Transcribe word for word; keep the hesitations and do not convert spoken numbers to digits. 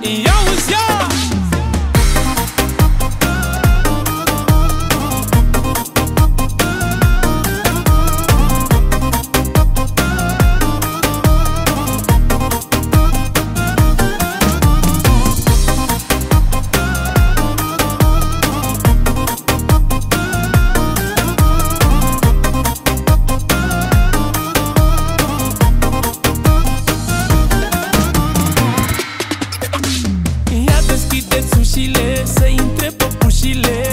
Ia uzi, ia! Deschideți ușile, să intre păpușile.